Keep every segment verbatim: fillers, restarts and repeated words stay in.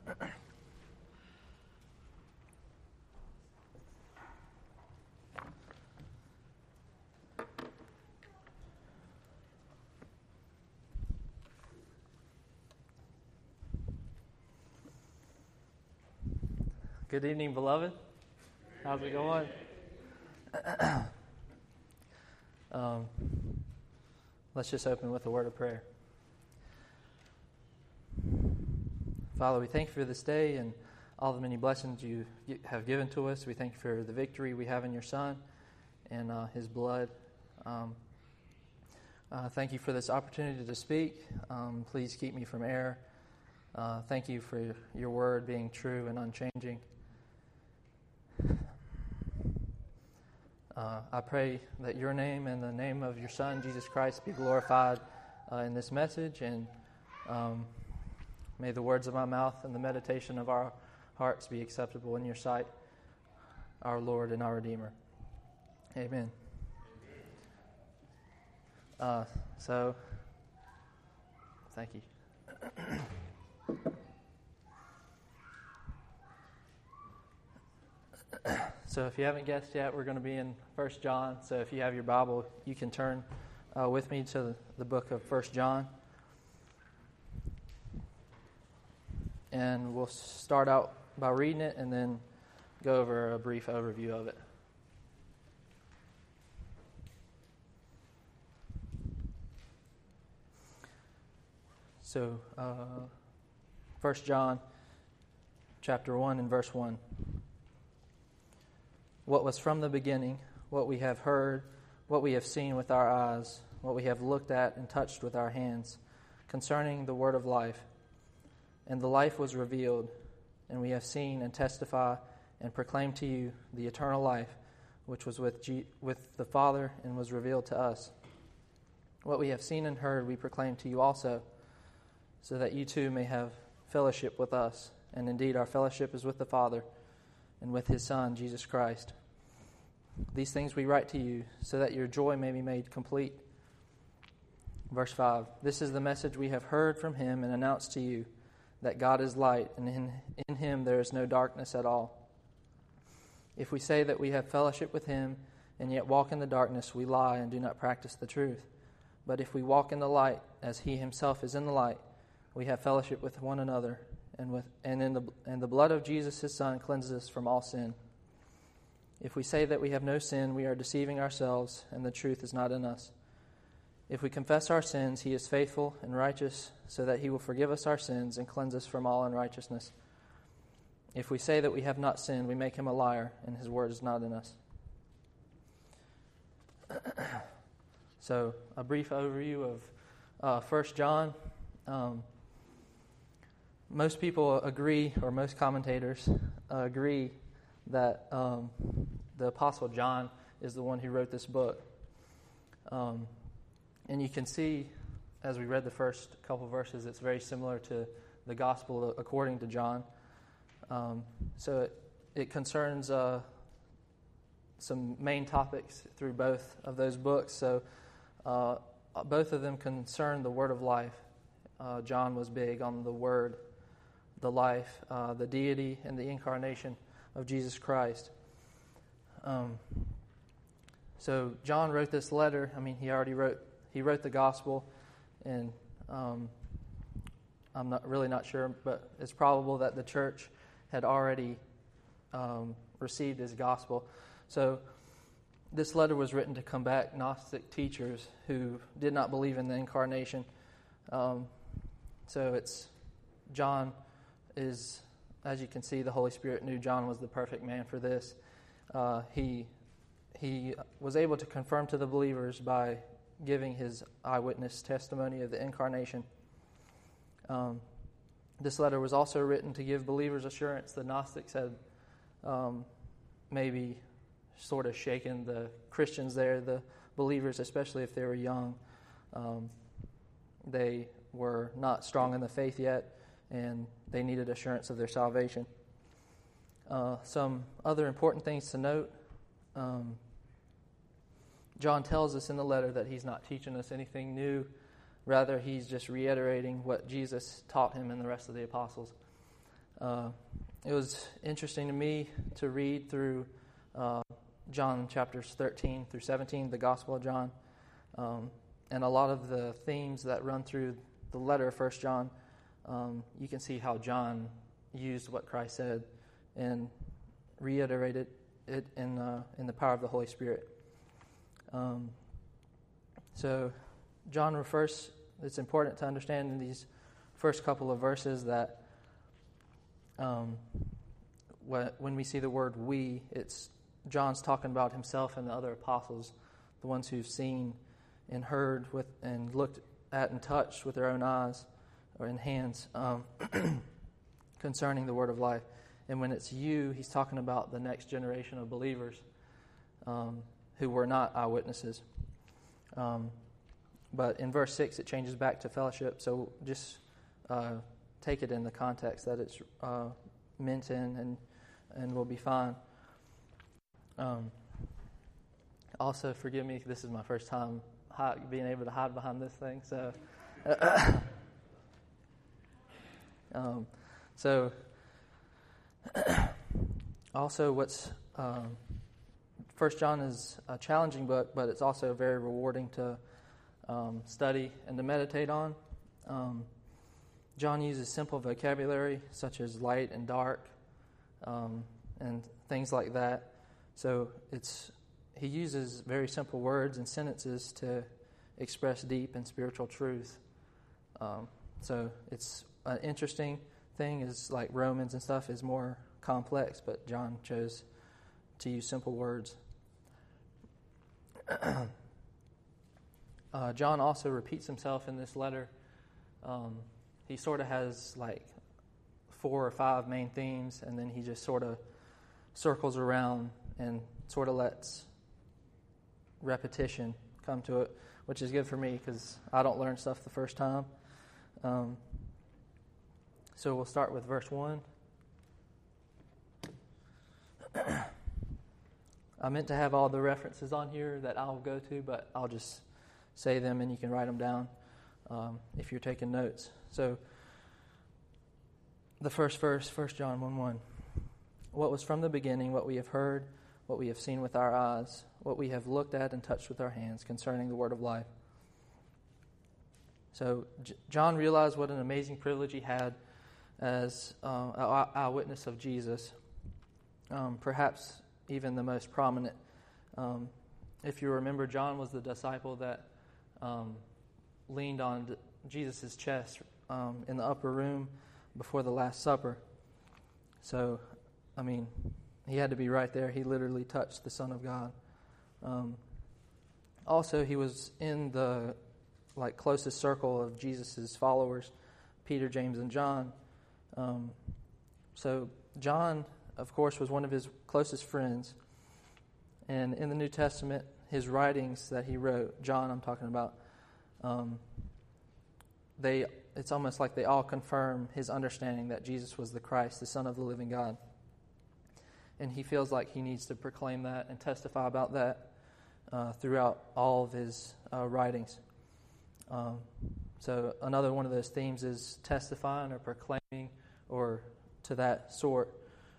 Good evening, beloved. How's it going? um, let's just open with a word of prayer. Father, we thank you for this day and all the many blessings you have given to us. We thank you for the victory we have in your Son and uh, his blood. Um, uh, thank you for this opportunity to speak. Um, please keep me from error. Uh, thank you for your word being true and unchanging. Uh, I pray that your name and the name of your Son, Jesus Christ, be glorified uh, in this message, and um, may the words of my mouth and the meditation of our hearts be acceptable in your sight, our Lord and our Redeemer. Amen. Uh, so, thank you. So if you haven't guessed yet, we're going to be in First John. So if you have your Bible, you can turn uh, with me to the book of First John. And we'll start out by reading it and then go over a brief overview of it. So, uh, First John chapter one and verse one. What was from the beginning, what we have heard, what we have seen with our eyes, what we have looked at and touched with our hands, concerning the word of life. And the life was revealed, and we have seen and testify and proclaim to you the eternal life, which was with G- with the Father and was revealed to us. What we have seen and heard we proclaim to you also, so that you too may have fellowship with us. And indeed our fellowship is with the Father and with his Son, Jesus Christ. These things we write to you, so that your joy may be made complete. Verse five, this is the message we have heard from him and announced to you, that God is light, and in, in him there is no darkness at all. If we say that we have fellowship with him, and yet walk in the darkness, we lie and do not practice the truth. But if we walk in the light, as he himself is in the light, we have fellowship with one another, and with and in the and the blood of Jesus his Son cleanses us from all sin. If we say that we have no sin, we are deceiving ourselves, and the truth is not in us. If we confess our sins, he is faithful and righteous, so that he will forgive us our sins and cleanse us from all unrighteousness. If we say that we have not sinned, we make him a liar, and his word is not in us. So, a brief overview of uh, First John. Um, most people agree, or most commentators uh, agree, that um, the Apostle John is the one who wrote this book. Um, and you can see, as we read the first couple verses, it's very similar to the Gospel according to John. Um, so it, it concerns uh, some main topics through both of those books. So uh, both of them concern the Word of life. Uh, John was big on the Word, the life, uh, the deity, and the incarnation of Jesus Christ. Um, so John wrote this letter. I mean, he already wrote he wrote the gospel, and um, I'm not really not sure, but it's probable that the church had already um, received his gospel. So this letter was written to combat Gnostic teachers who did not believe in the incarnation. Um, so it's John is. As you can see, the Holy Spirit knew John was the perfect man for this. Uh, he he was able to confirm to the believers by giving his eyewitness testimony of the incarnation. Um, this letter was also written to give believers assurance. The Gnostics had um, maybe sort of shaken the Christians there, the believers, especially if they were young. Um, they were not strong in the faith yet, and they needed assurance of their salvation. Uh, some other important things to note. Um, John tells us in the letter that he's not teaching us anything new. Rather, he's just reiterating what Jesus taught him and the rest of the apostles. Uh, it was interesting to me to read through uh, John chapters thirteen through seventeen, the Gospel of John, um, and a lot of the themes that run through the letter of First John. Um, you can see how John used what Christ said and reiterated it in uh, in the power of the Holy Spirit. Um, so John refers, it's important to understand in these first couple of verses that um, when we see the word we, it's John's talking about himself and the other apostles, the ones who've seen and heard with and looked at and touched with their own eyes or in hands um, concerning the word of life. And when it's you, he's talking about the next generation of believers um, who were not eyewitnesses. Um, but in verse six, it changes back to fellowship. So just uh, take it in the context that it's uh, meant in, and and we'll be fine. Um, also, forgive me, this is my first time hide, being able to hide behind this thing. So, um, so also, what's um, First John is a challenging book, but it's also very rewarding to um, study and to meditate on. Um, John uses simple vocabulary such as light and dark, um, and things like that. So it's he uses very simple words and sentences to express deep and spiritual truth. Um, so it's an interesting thing. Is like Romans and stuff is more complex, but John chose to use simple words. uh, John also repeats himself in this letter. Um, he sort of has like four or five main themes, and then he just sort of circles around and sort of lets repetition come to it, which is good for me because I don't learn stuff the first time. Um, so we'll start with verse one. I meant to have all the references on here that I'll go to, but I'll just say them and you can write them down um, if you're taking notes. So the first verse, First John one one. What was from the beginning, what we have heard, what we have seen with our eyes, what we have looked at and touched with our hands concerning the word of life. So J- John realized what an amazing privilege he had as uh, an eyewitness of Jesus, um, perhaps even the most prominent. Um, if you remember, John was the disciple that um, leaned on D- Jesus' chest um, in the upper room before the Last Supper. So, I mean, he had to be right there. He literally touched the Son of God. Um, also, he was in the like closest circle of Jesus' followers, Peter, James, and John. Um, so John, of course, was one of his closest friends. And in the New Testament, his writings that he wrote, John I'm talking about, um, they it's almost like they all confirm his understanding that Jesus was the Christ, the Son of the living God. And he feels like he needs to proclaim that and testify about that uh, throughout all of his uh, writings. Um, so another one of those themes is testifying or proclaiming, or to that sort,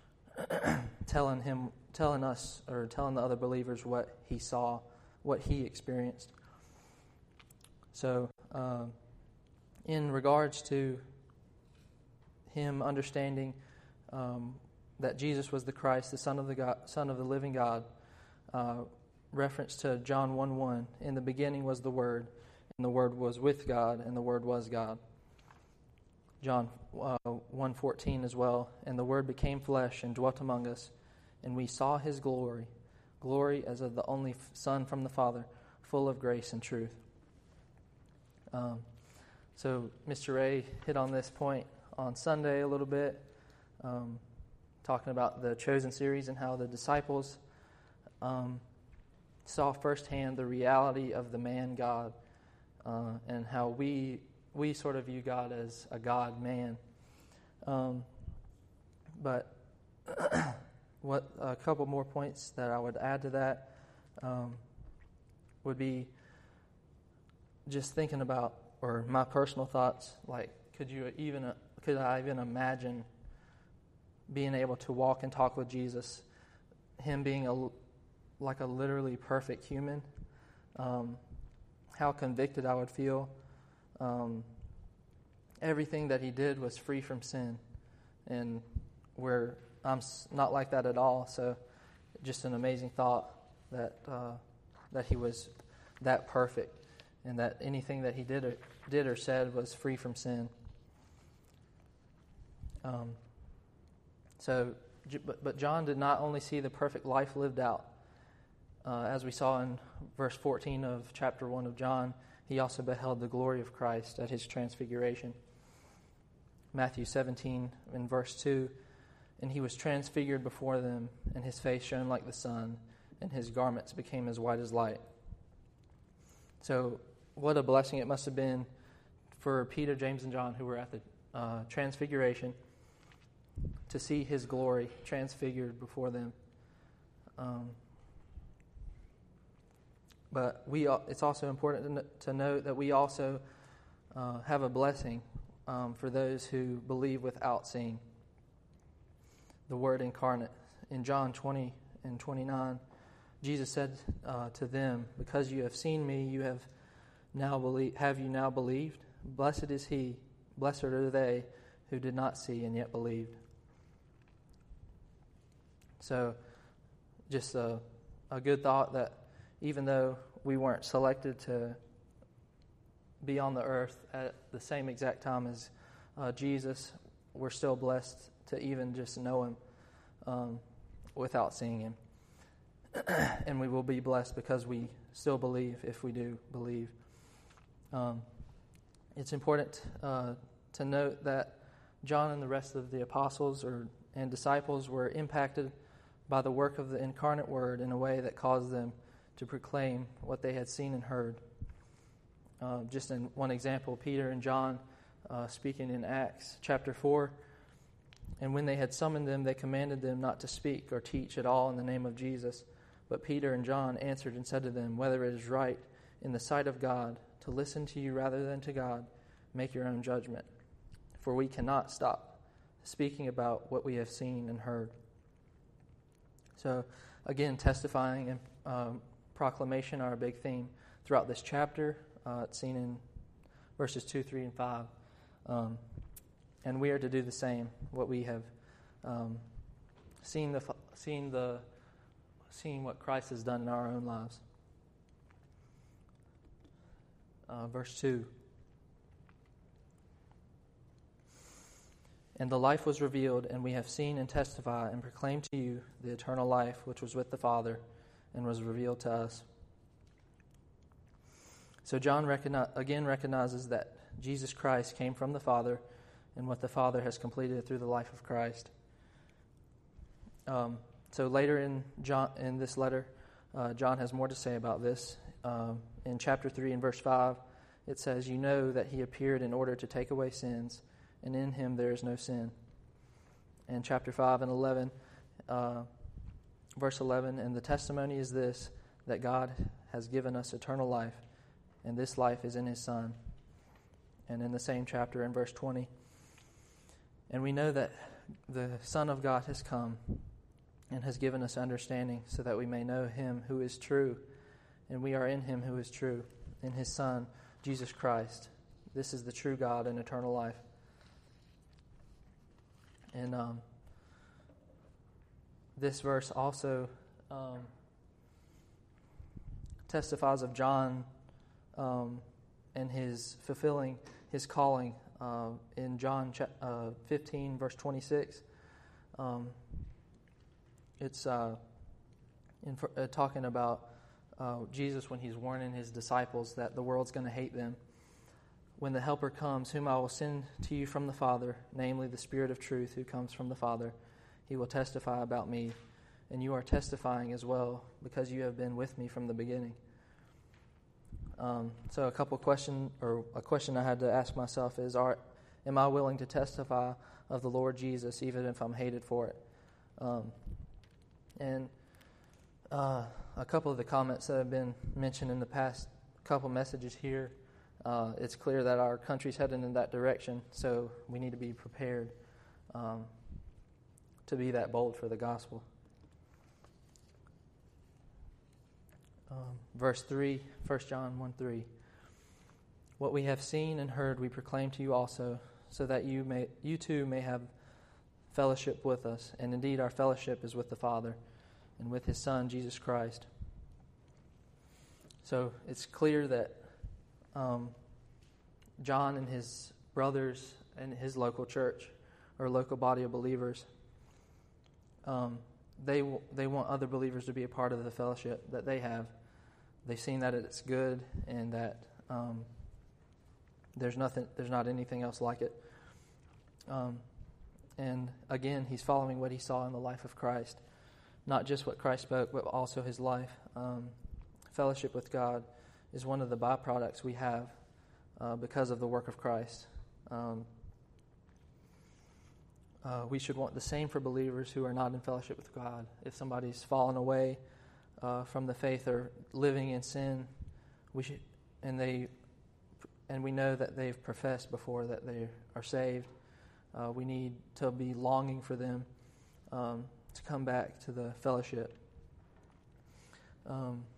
telling him, telling us, or telling the other believers what he saw, what he experienced. So, um, in regards to him understanding um, that Jesus was the Christ, the Son of the God, Son of the living God, uh, reference to John one one, in the beginning was the Word, and the Word was with God, and the Word was God. John uh, one fourteen as well, and the Word became flesh and dwelt among us, and we saw His glory, glory as of the only Son from the Father, full of grace and truth. Um, so Mister Ray hit on this point on Sunday a little bit, um, talking about the Chosen series and how the disciples um, saw firsthand the reality of the man God, uh, and how we we sort of view God as a God-man. Um, but what a couple more points that I would add to that um, would be just thinking about, or my personal thoughts, like could you even uh, could I even imagine being able to walk and talk with Jesus, him being a, like a literally perfect human, um, how convicted I would feel. Um, everything that he did was free from sin, and where I'm not like that at all. So just an amazing thought that uh, that he was that perfect, and that anything that he did or, did or said was free from sin. Um, so, but, but John did not only see the perfect life lived out, uh, as we saw in verse fourteen of chapter one of John, he also beheld the glory of Christ at his transfiguration. Matthew seventeen in verse two, and he was transfigured before them, and his face shone like the sun, and his garments became as white as light. So what a blessing it must have been for Peter, James, and John, who were at the uh, transfiguration, to see his glory transfigured before them. Um, but we, it's also important to, to note that we also uh, have a blessing um, for those who believe without seeing. The Word incarnate. In John twenty and twenty-nine, Jesus said uh, to them, "Because you have seen me, you have now believe, have you now believed? Blessed is he, blessed are they who did not see and yet believed." So, just a, a good thought that even though we weren't selected to be on the earth at the same exact time as uh, Jesus, we're still blessed to even just know him um, without seeing him. And we will be blessed because we still believe, if we do believe. Um, it's important uh, to note that John and the rest of the apostles or and disciples were impacted by the work of the incarnate Word in a way that caused them to proclaim what they had seen and heard. Uh, just in one example, Peter and John uh, speaking in Acts chapter four, "And when they had summoned them, they commanded them not to speak or teach at all in the name of Jesus. But Peter and John answered and said to them, Whether it is right in the sight of God to listen to you rather than to God, make your own judgment. For we cannot stop speaking about what we have seen and heard." So, again, testifying and um, proclamation are a big theme throughout this chapter. Uh, it's seen in verses two, three, and five. Um, and we are to do the same, what we have um, seen the seen the seen what Christ has done in our own lives. Uh, verse two. "And the life was revealed, and we have seen and testify and proclaim to you the eternal life which was with the Father and was revealed to us." So John recognize, again recognizes that Jesus Christ came from the Father and what the Father has completed through the life of Christ. Um, so later in John in this letter, uh, John has more to say about this. Um, in chapter three and verse five, it says, "You know that he appeared in order to take away sins, and in him there is no sin." And chapter five and eleven, uh, verse eleven, "And the testimony is this, that God has given us eternal life, and this life is in his Son." And in the same chapter in verse twenty, "And we know that the Son of God has come and has given us understanding so that we may know him who is true, and we are in him who is true, in his Son, Jesus Christ. This is the true God and eternal life." And um, this verse also um, testifies of John um, and his fulfilling his calling uh, in John uh, fifteen, verse twenty-six. Um, it's uh, in, uh, talking about uh, Jesus when he's warning his disciples that the world's going to hate them. "When the Helper comes, whom I will send to you from the Father, namely the Spirit of truth who comes from the Father, he will testify about me, and you are testifying as well, because you have been with me from the beginning." Um, so a couple question, or a question I had to ask myself is, are, am I willing to testify of the Lord Jesus even if I'm hated for it? Um, and uh, a couple of the comments that have been mentioned in the past couple messages here, Uh, it's clear that our country's heading in that direction, so we need to be prepared um, to be that bold for the gospel. Um, verse three, First John one three. What we have seen and heard we proclaim to you also, so that you may you too may have fellowship with us. And indeed our fellowship is with the Father and with His Son, Jesus Christ. So it's clear that um, John and his brothers and his local church or local body of believers, um, they w- they want other believers to be a part of the fellowship that they have. They've seen that it's good and that um, there's nothing, there's not anything else like it. Um, and again, he's following what he saw in the life of Christ, not just what Christ spoke, but also his life. Um, fellowship with God is one of the byproducts we have uh, because of the work of Christ. Um, uh, we should want the same for believers who are not in fellowship with God. If somebody's fallen away uh, from the faith or living in sin, we should, and they, and we know that they've professed before that they are saved. Uh, we need to be longing for them um, to come back to the fellowship. Um,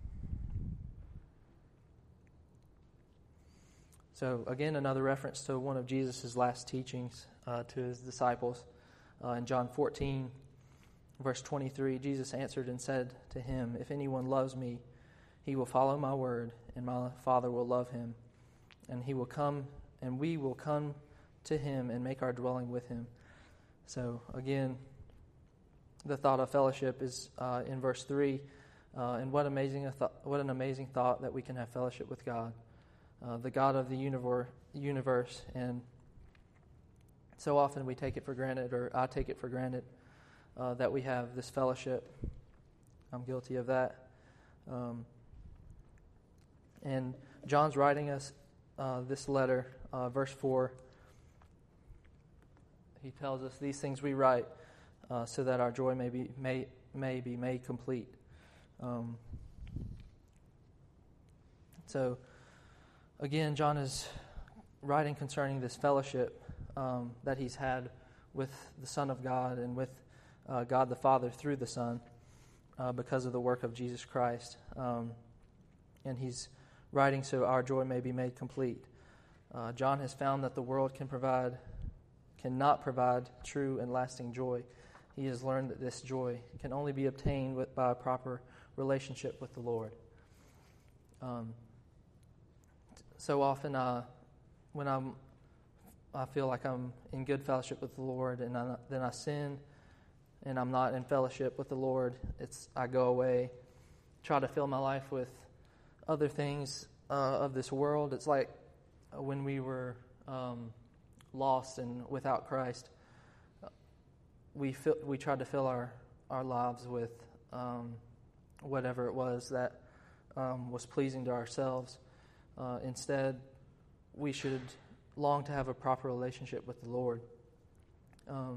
so again, another reference to one of Jesus' last teachings uh, to his disciples. Uh, in John fourteen, verse twenty-three, Jesus answered and said to him, "If anyone loves me, he will follow my word, and my Father will love him, and he will come, and we will come to him and make our dwelling with him." So again, the thought of fellowship is uh, in verse three, uh, and what amazing a th- what an amazing thought that we can have fellowship with God, uh, the God of the universe, universe. And so often we take it for granted, or I take it for granted, uh, that we have this fellowship. I'm guilty of that. Um, and John's writing us uh, this letter, uh, verse four. He tells us, "These things we write uh, so that our joy may be may may be made complete." Um, so, again, John is writing concerning this fellowship um, that he's had with the Son of God and with uh, God the Father through the Son uh, because of the work of Jesus Christ. Um, and he's writing so our joy may be made complete. Uh, John has found that the world can provide, cannot provide true and lasting joy. He has learned that this joy can only be obtained with, by a proper relationship with the Lord. Um, so often, uh, when I'm, I feel like I'm in good fellowship with the Lord, and I, then I sin, and I'm not in fellowship with the Lord. It's I go away, try to fill my life with other things uh, of this world. It's like when we were um, lost and without Christ, we fill, we tried to fill our, our lives with um, whatever it was that um, was pleasing to ourselves. Uh, instead, we should long to have a proper relationship with the Lord. Um,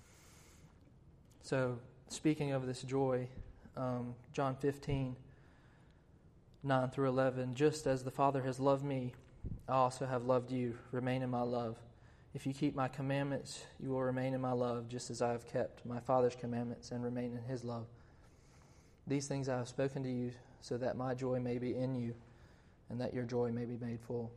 so, speaking of this joy, um, John fifteen, nine through eleven, "Just as the Father has loved me, I also have loved you. Remain in my love. If you keep my commandments, you will remain in my love, just as I have kept my Father's commandments and remain in his love. These things I have spoken to you, so that my joy may be in you, and that your joy may be made full."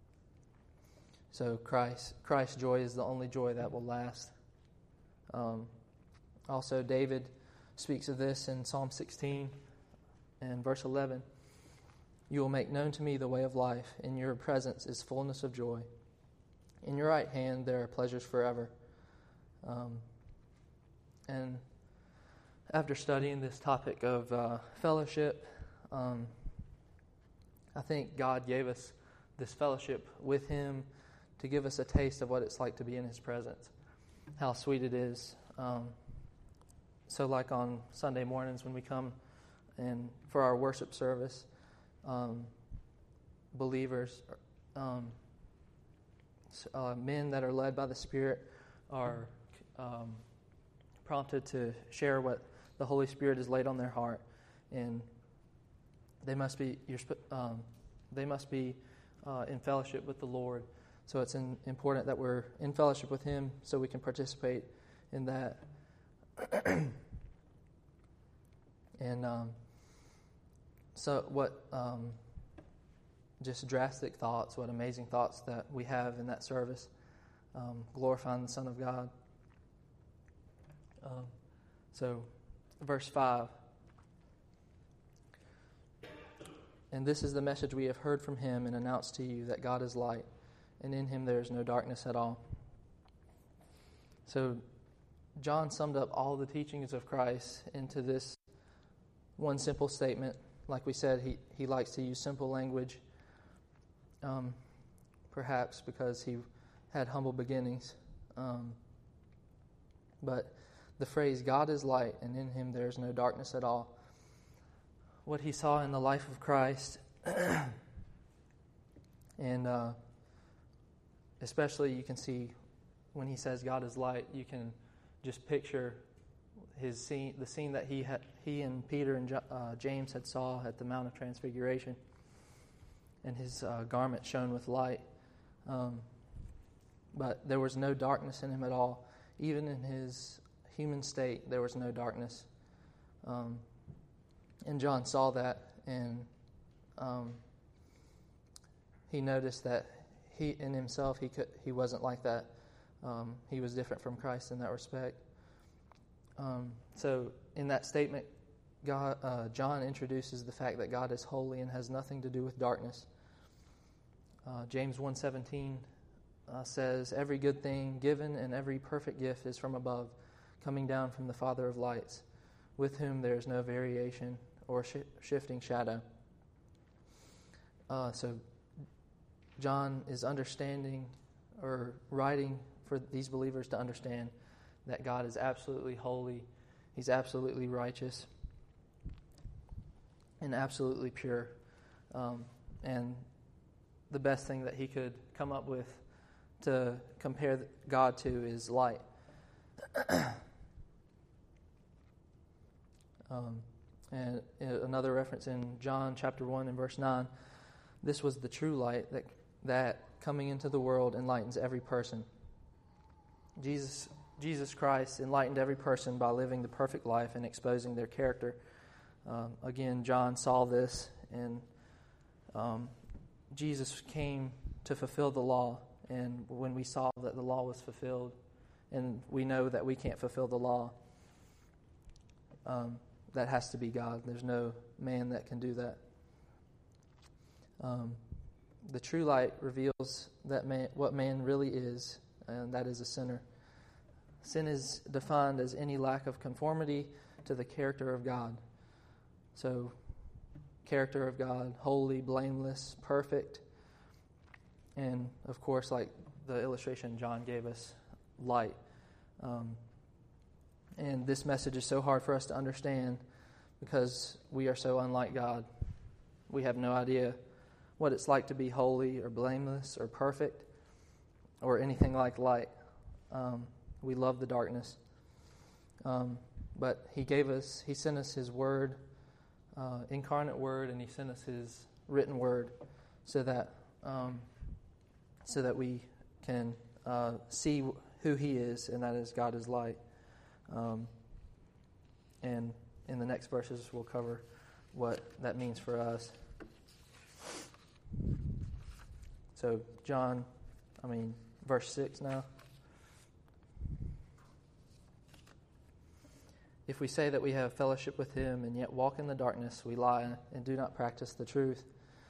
So Christ, Christ's joy is the only joy that will last. Um, also, David speaks of this in Psalm sixteen and verse eleven. "You will make known to me the way of life. In your presence is fullness of joy. In your right hand there are pleasures forever." Um, and after studying this topic of uh, fellowship, um, I think God gave us this fellowship with him to give us a taste of what it's like to be in his presence, how sweet it is. Um, so like on Sunday mornings when we come and for our worship service, um, believers, um, uh, men that are led by the Spirit are um, prompted to share what the Holy Spirit has laid on their heart, and they must be you're, um, they must be uh, in fellowship with the Lord. So it's in, important that we're in fellowship with him so we can participate in that. And um, so what um, just drastic thoughts, what amazing thoughts that we have in that service, um, glorifying the Son of God. Um, so, verse five. And this is the message we have heard from him and announced to you, that God is light, and in him there is no darkness at all. So, John summed up all the teachings of Christ into this one simple statement. Like we said, he, he likes to use simple language, um, perhaps because he had humble beginnings. Um, but the phrase, God is light, and in him there is no darkness at all. What he saw in the life of Christ, and uh, especially you can see when he says God is light, you can just picture his scene, the scene that he had, he and Peter and uh, James had saw at the Mount of Transfiguration, and his uh, garment shone with light. Um, but there was no darkness in him at all. Even in his human state, there was no darkness. Um, and John saw that, and um, he noticed that he, in himself, he could, he wasn't like that. Um, he was different from Christ in that respect. Um, so in that statement, God, uh, John introduces the fact that God is holy and has nothing to do with darkness. Uh, James one seventeen uh, says, every good thing given and every perfect gift is from above, coming down from the Father of lights, with whom there is no variation or sh- shifting shadow. Uh, so John is understanding or writing for these believers to understand that God is absolutely holy, he's absolutely righteous, and absolutely pure. Um, and the best thing that he could come up with to compare God to is light. um, and another reference in John chapter one and verse nine, this was the true light that, that coming into the world enlightens every person. Jesus Jesus Christ enlightened every person by living the perfect life and exposing their character. Um, again, John saw this, and um, Jesus came to fulfill the law. And when we saw that the law was fulfilled, and we know that we can't fulfill the law, um, that has to be God. There's no man that can do that. Um, the true light reveals that man, what man really is, and that is a sinner. Sin is defined as any lack of conformity to the character of God. So, character of God, holy, blameless, perfect. And, of course, like the illustration John gave us, light. Um, and this message is so hard for us to understand because we are so unlike God. We have no idea what it's like to be holy or blameless or perfect or anything like light. Um, we love the darkness. Um, but he gave us, he sent us his word, uh, incarnate word, and he sent us his written word so that um, so that we can uh, see who he is, and that is God is light. Um, and in the next verses, we'll cover what that means for us. So, John, I mean, verse six now. If we say that we have fellowship with him and yet walk in the darkness, we lie and do not practice the truth.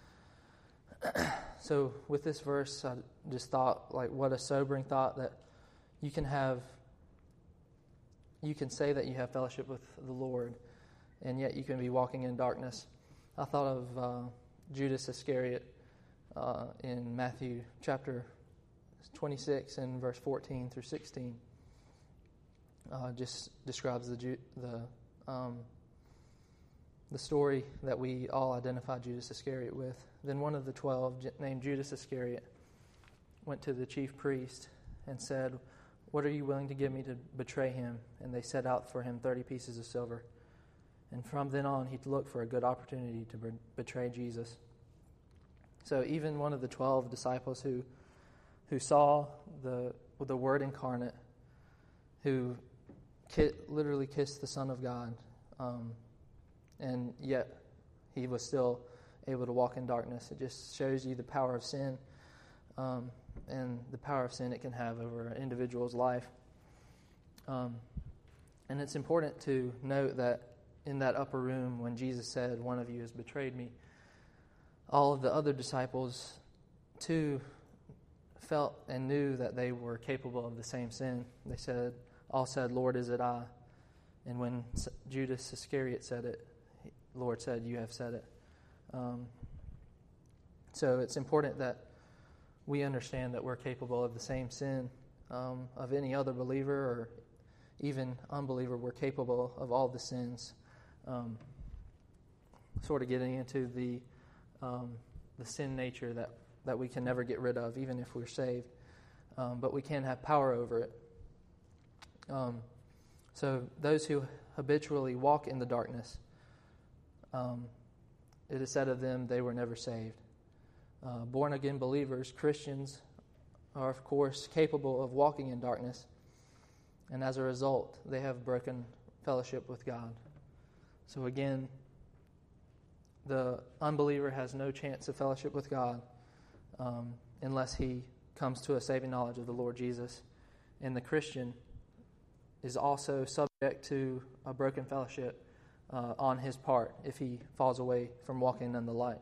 So with this verse, I just thought, like, what a sobering thought that you can have, you can say that you have fellowship with the Lord, and yet you can be walking in darkness. I thought of uh, Judas Iscariot uh, in Matthew chapter twenty-six and verse fourteen through sixteen. Uh, just describes the the um, the story that we all identify Judas Iscariot with. Then one of the twelve, named Judas Iscariot, went to the chief priest and said, "What are you willing to give me to betray him?" And they set out for him thirty pieces of silver. And from then on, he looked for a good opportunity to betray Jesus. So even one of the twelve disciples who who saw the the Word incarnate, who ki- literally kissed the Son of God, um, and yet he was still able to walk in darkness. It just shows you the power of sin um, and the power of sin it can have over an individual's life. Um, and it's important to note that in that upper room, when Jesus said, "One of you has betrayed me," all of the other disciples, too, felt and knew that they were capable of the same sin. They said, all said, "Lord, is it I?" And when Judas Iscariot said it, Lord said, "You have said it." Um, so it's important that we understand that we're capable of the same sin um, of any other believer or even unbeliever. We're capable of all the sins. Um, sort of getting into the um, the sin nature that, that we can never get rid of, even if we're saved. Um, but we can have power over it. Um, so those who habitually walk in the darkness, um, it is said of them they were never saved. Uh, born-again believers, Christians, are of course capable of walking in darkness, and as a result, they have broken fellowship with God. So again, the unbeliever has no chance of fellowship with God um, unless he comes to a saving knowledge of the Lord Jesus. And the Christian is also subject to a broken fellowship uh, on his part if he falls away from walking in the light.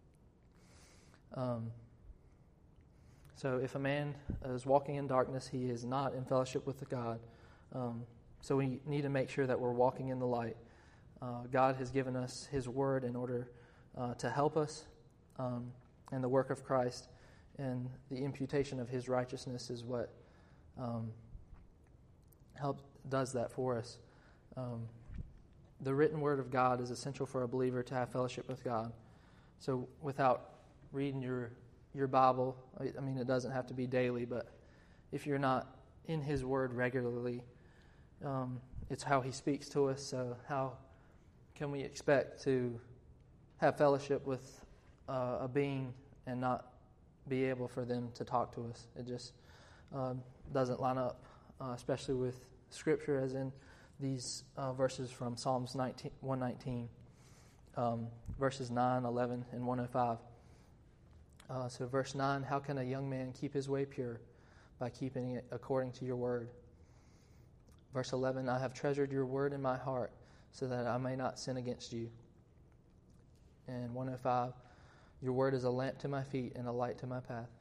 Um, so if a man is walking in darkness, he is not in fellowship with God. Um, so we need to make sure that we're walking in the light. Uh, God has given us His Word in order uh, to help us, um, and the work of Christ and the imputation of His righteousness is what um, help does that for us. Um, the written Word of God is essential for a believer to have fellowship with God. So without reading your your Bible, I, I mean, it doesn't have to be daily, but if you're not in His Word regularly, um, it's how He speaks to us. So how can we expect to have fellowship with uh, a being and not be able for them to talk to us? It just um, doesn't line up, uh, especially with Scripture, as in these uh, verses from Psalms one nineteen, um, verses nine, eleven, and one oh five. Uh, so verse nine, "How can a young man keep his way pure? By keeping it according to your word." Verse eleven, "I have treasured your word in my heart, so that I may not sin against you." And one oh five, "Your word is a lamp to my feet and a light to my path."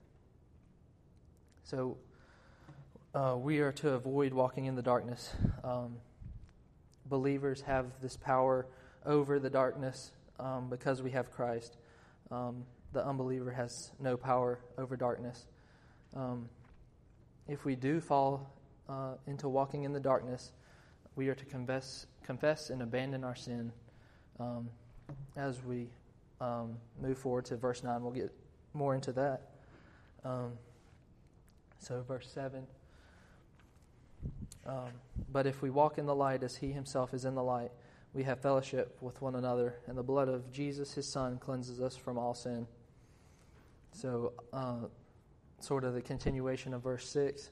So uh, we are to avoid walking in the darkness. Um, believers have this power over the darkness um, because we have Christ. Um, the unbeliever has no power over darkness. Um, if we do fall uh, into walking in the darkness, we are to confess, confess and abandon our sin. Um, as we um, move forward to verse nine, we'll get more into that. Um, so verse seven, um, "But if we walk in the light as He Himself is in the light, we have fellowship with one another, and the blood of Jesus, His Son, cleanses us from all sin." So, uh, sort of the continuation of verse six.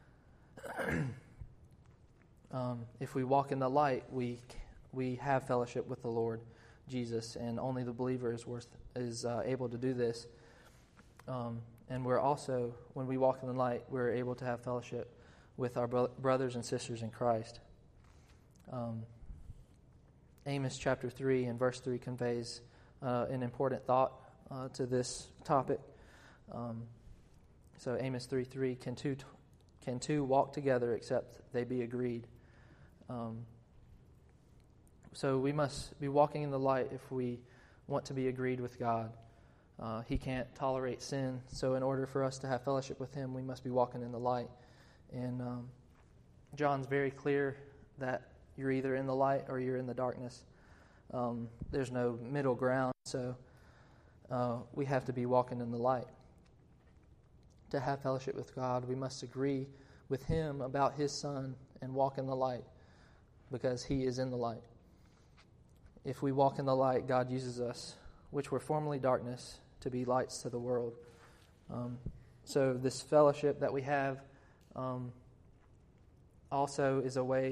um, if we walk in the light, we we have fellowship with the Lord Jesus, and only the believer is worth is uh, able to do this. Um, and we're also, when we walk in the light, we're able to have fellowship with our bro- brothers and sisters in Christ. Um, Amos chapter three and verse three conveys uh, an important thought uh, to this topic. Um, so Amos three three, can two t- can two walk together except they be agreed? Um, so we must be walking in the light if we want to be agreed with God. Uh, he can't tolerate sin, so in order for us to have fellowship with Him, we must be walking in the light. And um, John's very clear that you're either in the light or you're in the darkness. Um, there's no middle ground, so uh, we have to be walking in the light. To have fellowship with God, we must agree with Him about His Son and walk in the light because He is in the light. If we walk in the light, God uses us, which were formerly darkness, to be lights to the world. Um, so this fellowship that we have um, also is a way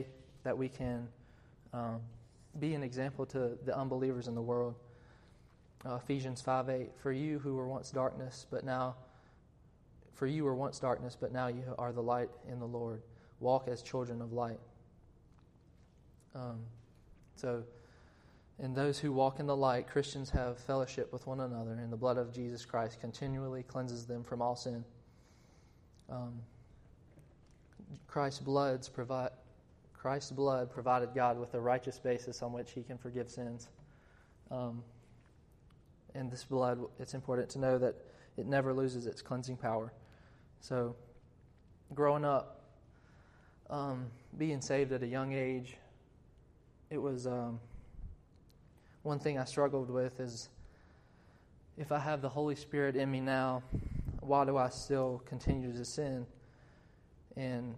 that we can um, be an example to the unbelievers in the world. Uh, Ephesians five eight, for you who were once darkness, but now, for you were once darkness, but now you are the light in the Lord. Walk as children of light. Um, so, and those who walk in the light, Christians have fellowship with one another, and the blood of Jesus Christ continually cleanses them from all sin. Um, Christ's bloods provide, Christ's blood provided God with a righteous basis on which He can forgive sins. Um, and this blood, it's important to know that it never loses its cleansing power. So, growing up, um, being saved at a young age, it was um, one thing I struggled with is, if I have the Holy Spirit in me now, why do I still continue to sin? And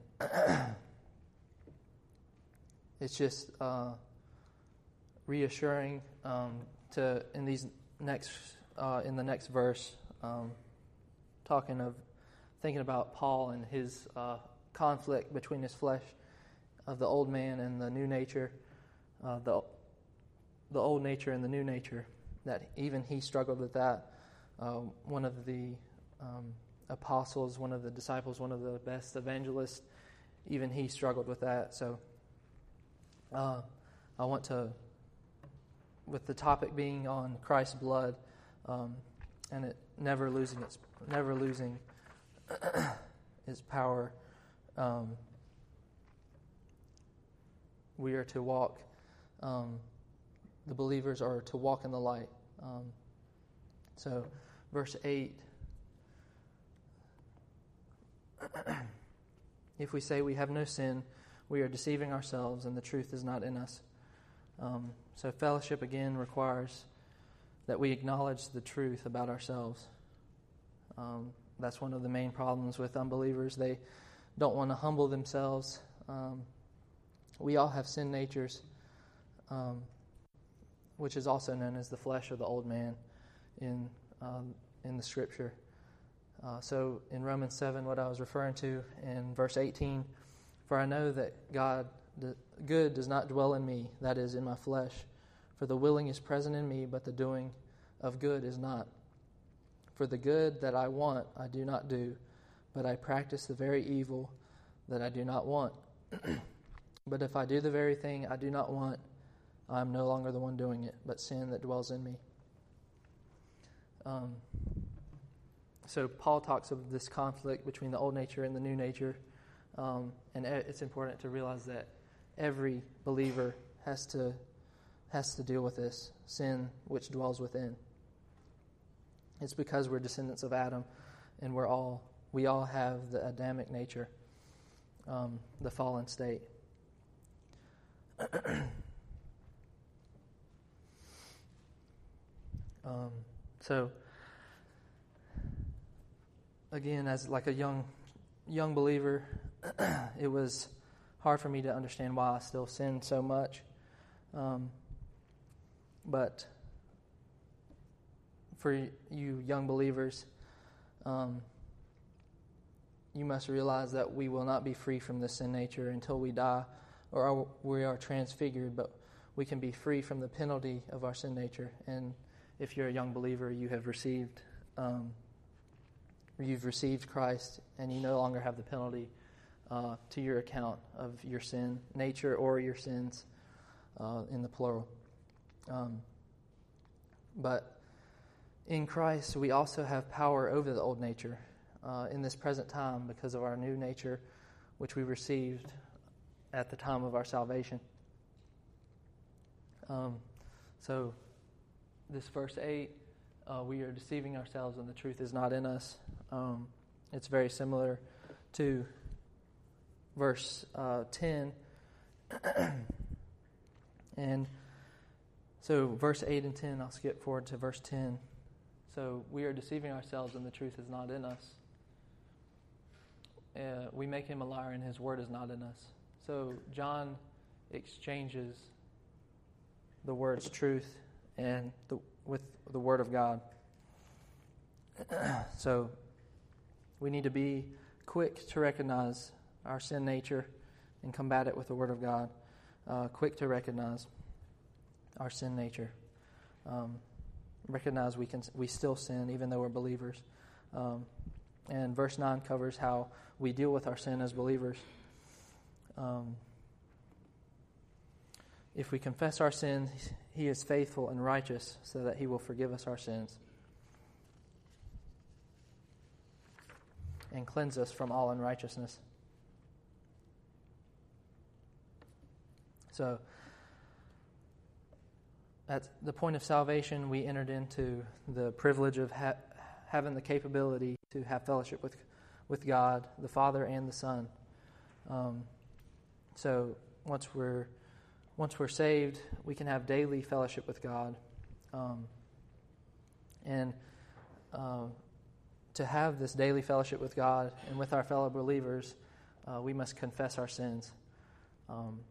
it's just uh, reassuring um, to in these next uh, in the next verse, um, talking of thinking about Paul and his uh, conflict between his flesh of the old man and the new nature, uh, the the old nature and the new nature. That even he struggled with that. Uh, one of the um, apostles, one of the disciples, one of the best evangelists, even he struggled with that. So uh, I want to, with the topic being on Christ's blood, um, and it never losing its never losing its power, um, we are to walk. Um, the believers are to walk in the light. Um, so, verse eight. If we say we have no sin, we are deceiving ourselves, and the truth is not in us. Um, so fellowship again requires that we acknowledge the truth about ourselves. Um, that's one of the main problems with unbelievers. They don't want to humble themselves. Um, we all have sin natures, um, which is also known as the flesh or the old man in um, in the Scripture. Uh, so in Romans seven, what I was referring to in verse eighteen, for I know that God, the good does not dwell in me, that is, in my flesh. For the willing is present in me, but the doing of good is not. For the good that I want, I do not do, but I practice the very evil that I do not want. But if I do the very thing I do not want, I am no longer the one doing it, but sin that dwells in me. Um. So Paul talks of this conflict between the old nature and the new nature, um, and it's important to realize that every believer has to has to deal with this sin which dwells within. It's because we're descendants of Adam, and we're all we all have the Adamic nature, um, the fallen state. um, so. Again, as like a young young believer, it was hard for me to understand why I still sin so much. Um, but for you young believers, um, you must realize that we will not be free from this sin nature until we die or we are transfigured, but we can be free from the penalty of our sin nature. And if you're a young believer, you have received... Um, You've received Christ, and you no longer have the penalty uh, to your account of your sin nature or your sins uh, in the plural. Um, but in Christ, we also have power over the old nature uh, in this present time because of our new nature, which we received at the time of our salvation. Um, so, this verse eight. Uh, we are deceiving ourselves and the truth is not in us. Um, it's very similar to verse uh, ten. And so verse eight and ten, I'll skip forward to verse ten. So we are deceiving ourselves and the truth is not in us. Uh, we make him a liar and his word is not in us. So John exchanges the words truth and the with the Word of God. So we need to be quick to recognize our sin nature and combat it with the Word of God. uh, quick to recognize our sin nature. Um, recognize we can we still sin even though we're believers. Um, and verse nine covers how we deal with our sin as believers. Um, if we confess our sins, He is faithful and righteous so that He will forgive us our sins and cleanse us from all unrighteousness. So, at the point of salvation, we entered into the privilege of ha- having the capability to have fellowship with with God, the Father and the Son. Um, so once we're once we're saved, we can have daily fellowship with God, um, and uh, to have this daily fellowship with God and with our fellow believers, uh, we must confess our sins, um,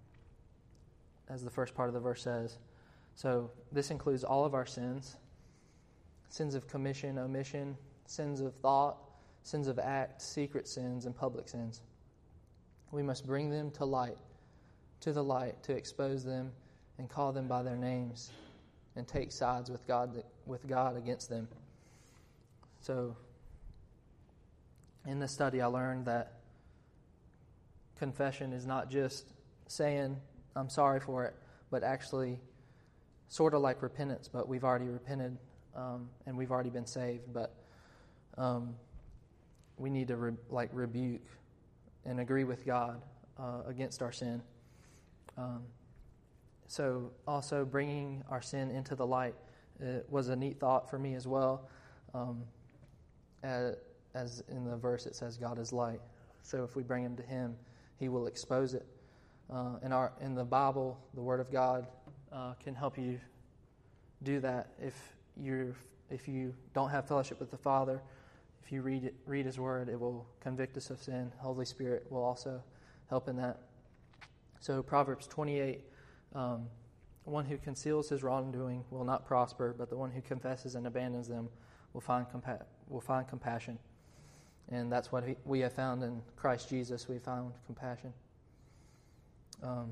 as the first part of the verse says. So this includes all of our sins, sins of commission, omission, sins of thought, sins of act, secret sins, and public sins. We must bring them to light, to the light, to expose them and call them by their names and take sides with God, with God against them. So in this study, I learned that confession is not just saying, I'm sorry for it, but actually sort of like repentance, but we've already repented um, and we've already been saved. But um, we need to re- like rebuke and agree with God uh, against our sin. Um, so also bringing our sin into the light uh, was a neat thought for me as well. Um, as, as in the verse it says, God is light. So if we bring Him to Him, He will expose it. Uh, in our in the Bible, the Word of God uh, can help you do that. If you if you don't have fellowship with the Father, if you read it, read His Word, it will convict us of sin. Holy Spirit will also help in that. So Proverbs twenty-eight, um, one who conceals his wrongdoing will not prosper, but the one who confesses and abandons them will find compa- will find compassion. And that's what we have found in Christ Jesus. We found compassion. Um,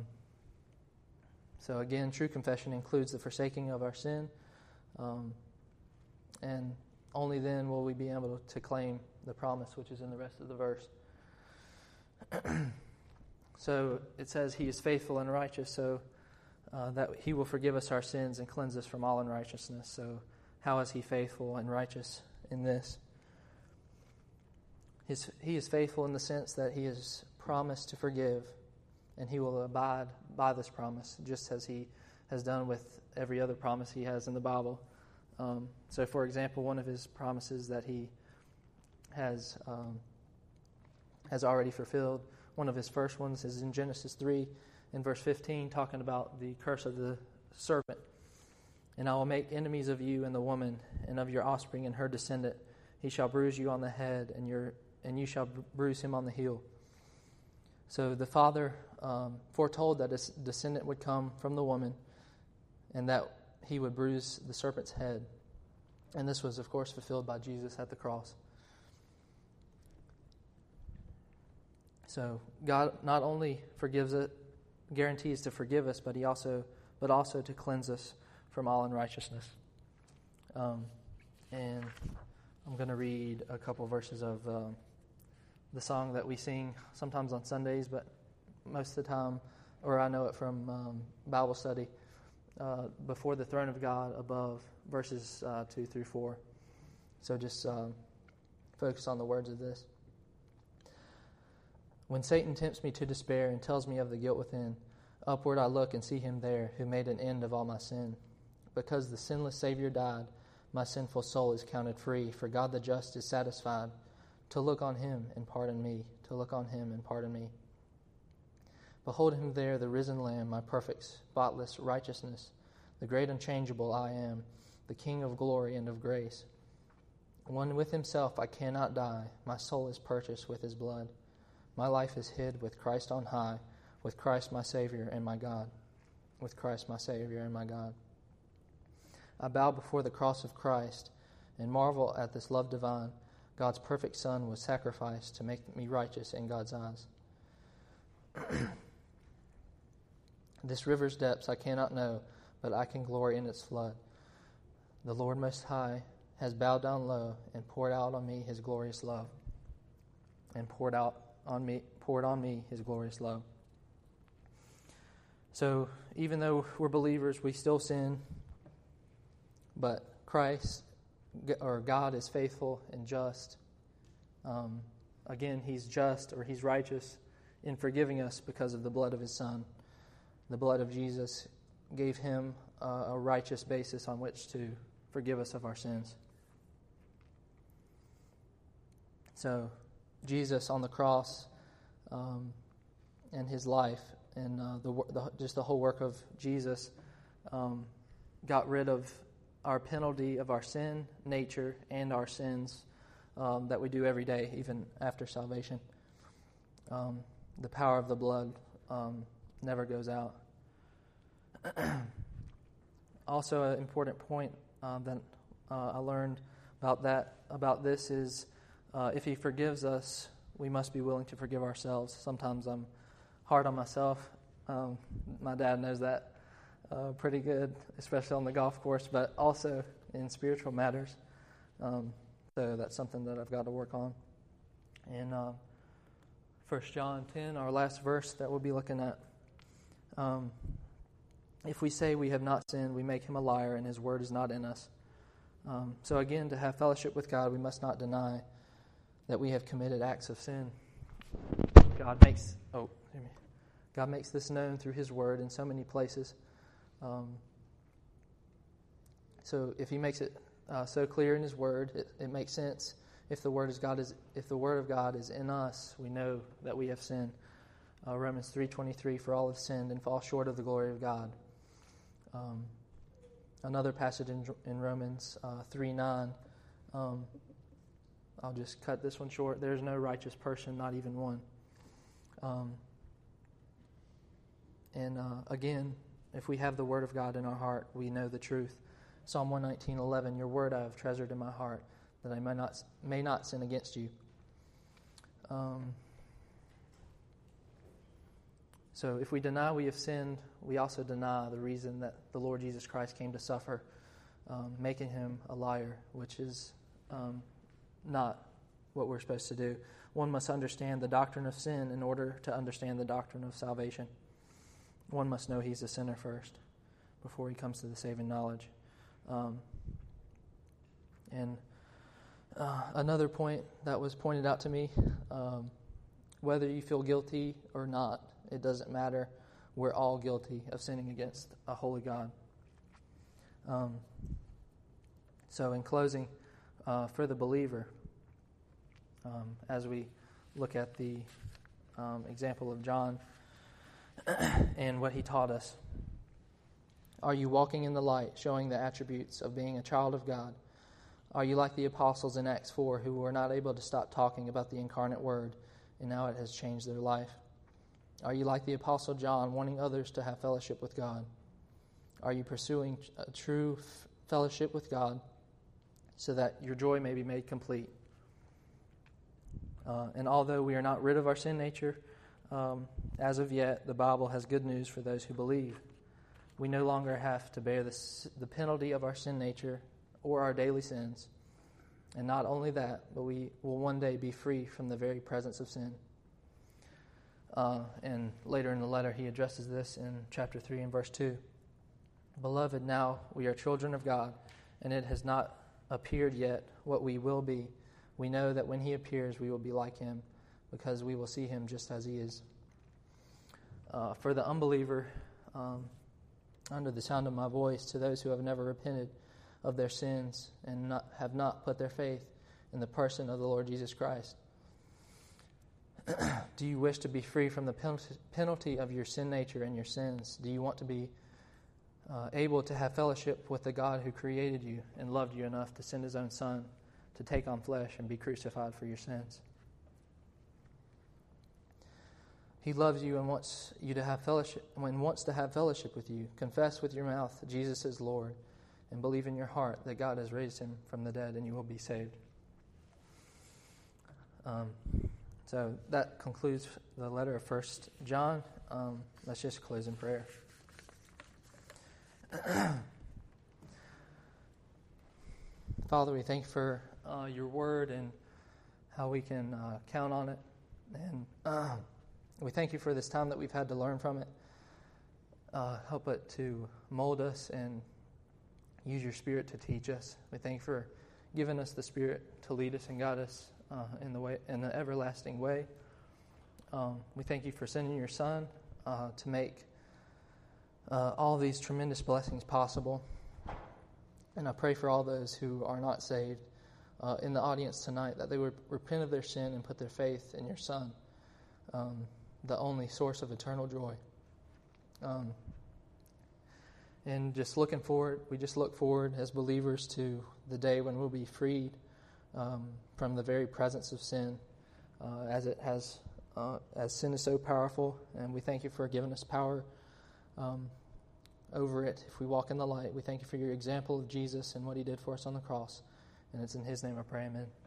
so again, true confession includes the forsaking of our sin, um, and only then will we be able to claim the promise which is in the rest of the verse. So it says He is faithful and righteous, so uh, that He will forgive us our sins and cleanse us from all unrighteousness. So how is He faithful and righteous in this? His, he is faithful in the sense that He has promised to forgive, and He will abide by this promise, just as He has done with every other promise He has in the Bible. Um, so, for example, one of His promises that He has um, has already fulfilled, one of His first ones is in Genesis three, in verse fifteen, talking about the curse of the serpent. And I will make enemies of you and the woman, and of your offspring and her descendant. He shall bruise you on the head, and your and you shall bruise him on the heel. So the Father um, foretold that a descendant would come from the woman and that he would bruise the serpent's head. And this was, of course, fulfilled by Jesus at the cross. So God not only forgives it, guarantees to forgive us, but He also, but also to cleanse us from all unrighteousness. Um, and I'm going to read a couple verses of um, the song that we sing sometimes on Sundays, but most of the time, or I know it from um, Bible study, uh, before the throne of God above, verses uh, two through four. So just um, focus on the words of this. When Satan tempts me to despair and tells me of the guilt within, upward I look and see Him there who made an end of all my sin. Because the sinless Savior died, my sinful soul is counted free, for God the just is satisfied to look on Him and pardon me, to look on Him and pardon me. Behold Him there, the risen Lamb, my perfect, spotless righteousness, the great unchangeable I am, the King of glory and of grace. One with Himself I cannot die, my soul is purchased with His blood. My life is hid with Christ on high, with Christ my Savior and my God, with Christ my Savior and my God. I bow before the cross of Christ and marvel at this love divine. God's perfect Son was sacrificed to make me righteous in God's eyes. This river's depths I cannot know, but I can glory in its flood. The Lord Most High has bowed down low and poured out on me his glorious love. And poured out on me, poured on me his glorious love. So even though we're believers, we still sin, but Christ, or God, is faithful and just. Um, again, he's just, or he's righteous in forgiving us because of the blood of his Son. The blood of Jesus gave him uh, a righteous basis on which to forgive us of our sins. So, Jesus on the cross um, and his life and uh, the, the just the whole work of Jesus um, got rid of our penalty of our sin nature and our sins um, that we do every day, even after salvation. Um, the power of the blood um, never goes out. Also, an important point uh, that uh, I learned about that about this is uh, if he forgives us, we must be willing to forgive ourselves. Sometimes I'm hard on myself. Um, my dad knows that uh, pretty good, especially on the golf course, but also in spiritual matters. Um, so that's something that I've got to work on. In uh, First John ten, our last verse that we'll be looking at, um, if we say we have not sinned, we make him a liar, and his word is not in us. Um, so again, to have fellowship with God, we must not deny that we have committed acts of sin. God makes oh, God makes this known through his word in so many places. Um, so if he makes it uh, so clear in his word, it, it makes sense. If the word is God is if the word of God is in us, we know that we have sinned. Uh, Romans three twenty-three, for all have sinned and fall short of the glory of God. Um, another passage in, in Romans uh, three nine. Um, I'll just cut this one short. There is no righteous person, not even one. Um, and uh, again, if we have the word of God in our heart, we know the truth. Psalm one nineteen eleven, your word I have treasured in my heart, that I may not may not sin against you. Um, so if we deny we have sinned, we also deny the reason that the Lord Jesus Christ came to suffer, um, making him a liar, which is um, not what we're supposed to do. One must understand the doctrine of sin in order to understand the doctrine of salvation. One must know he's a sinner first before he comes to the saving knowledge. Um, and uh, another point that was pointed out to me, um, whether you feel guilty or not, it doesn't matter. We're all guilty of sinning against a holy God. Um, so in closing, uh, for the believer, um, as we look at the um, example of John and what he taught us, are you walking in the light, showing the attributes of being a child of God? Are you like the apostles in Acts four who were not able to stop talking about the incarnate Word, and now it has changed their life? Are you like the apostle John, wanting others to have fellowship with God? Are you pursuing a true f- fellowship with God so that your joy may be made complete? Uh, and although we are not rid of our sin nature, um, as of yet, the Bible has good news for those who believe. We no longer have to bear the, the penalty of our sin nature or our daily sins. And not only that, but we will one day be free from the very presence of sin. Uh, and later in the letter, he addresses this in chapter three and verse two. Beloved, now we are children of God, and it has not appeared yet what we will be. We know that when he appears, we will be like him, because we will see him just as he is. Uh, for the unbeliever, um, under the sound of my voice, to those who have never repented of their sins and not, have not put their faith in the person of the Lord Jesus Christ, do you wish to be free from the penalty of your sin nature and your sins? Do you want to be uh, able to have fellowship with the God who created you and loved you enough to send his own Son to take on flesh and be crucified for your sins? He loves you and wants you to have fellowship, and wants to have fellowship with you. Confess with your mouth Jesus is Lord, and believe in your heart that God has raised him from the dead, and you will be saved. Um, so that concludes the letter of First John. Um, let's just close in prayer. Father, we thank you for uh, your word and how we can uh, count on it. And uh, we thank you for this time that we've had to learn from it. Uh, help it to mold us and use your Spirit to teach us. We thank you for giving us the Spirit to lead us and guide us uh, in the way in the everlasting way. Um, we thank you for sending your Son uh, to make uh, all these tremendous blessings possible. And I pray for all those who are not saved uh, in the audience tonight, that they would repent of their sin and put their faith in your Son, um, the only source of eternal joy. Um, and just looking forward, we just look forward as believers to the day when we'll be freed um, from the very presence of sin, uh, as it has, uh, as sin is so powerful, and we thank you for giving us power um, over it. If we walk in the light, we thank you for your example of Jesus and what he did for us on the cross, and it's in his name I pray, amen.